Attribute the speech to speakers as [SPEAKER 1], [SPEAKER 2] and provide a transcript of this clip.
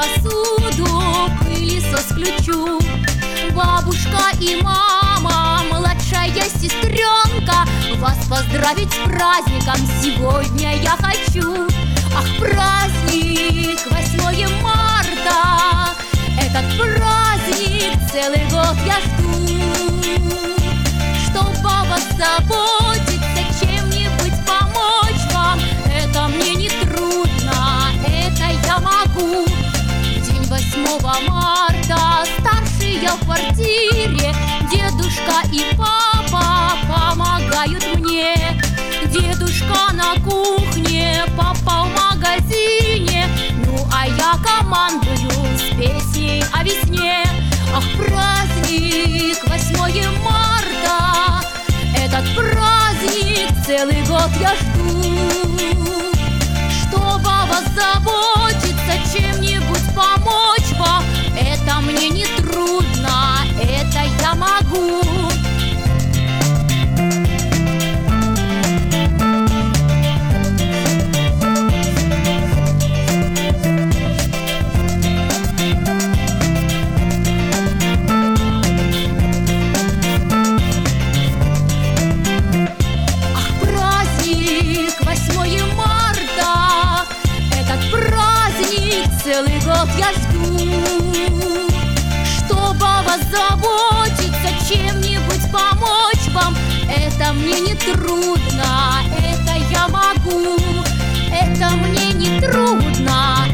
[SPEAKER 1] посуду, пылесос включу. Бабушка и мама, младшая сестренка, вас поздравить с праздником сегодня я хочу. Ах, праздник 8 марта, этот праздник целый год я жду. Чтоб о вас заботиться, чем-нибудь помочь вам, это мне не трудно, это я могу. День 8 марта старшие в квартире, дедушка и папа помогают мне. Дедушка на кухне, папа в магазине, ну а я командую с песней о весне. Ах, праздник 8 марта, этот праздник целый год я жду. Чтоб о вас заботиться, чем-нибудь помочь вам, это мне не трудно, это я могу. Целый год я жду. Чтоб о вас заботиться, чем-нибудь помочь вам, это мне не трудно, это я могу. Это мне не трудно,